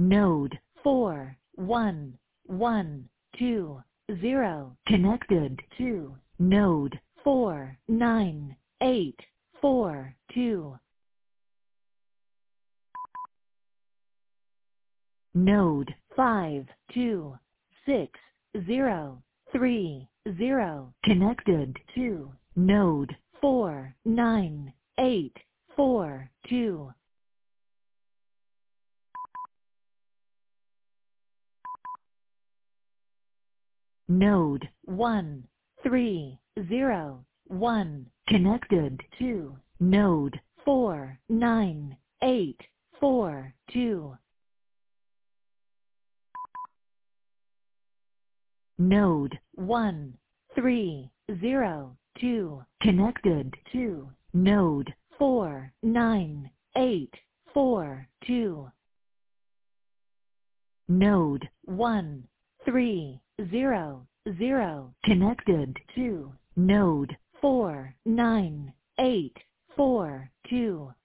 Node 41120 connected to node 49842. Node 52630 connected to node 49842. Node 1301 connected to node 49842. Node 1302 connected to node 49842. Node 1300 connected to node 49842.